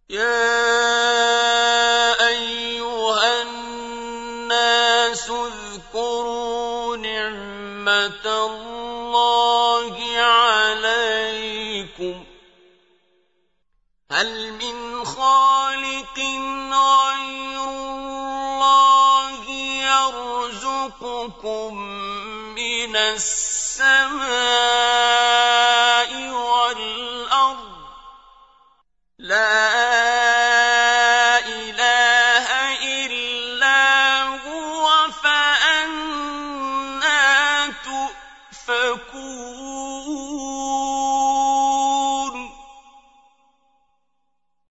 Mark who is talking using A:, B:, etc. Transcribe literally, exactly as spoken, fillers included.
A: يَا أَيُّهَا النَّاسُ اذْكُرُوا نِعْمَةَ اللَّهِ عَلَيْكُمْ هَلْ مِنْ خَالِقٍ غَيْرُ اللَّهِ يَرْزُقُكُم مِّنَ السَّمَاءِ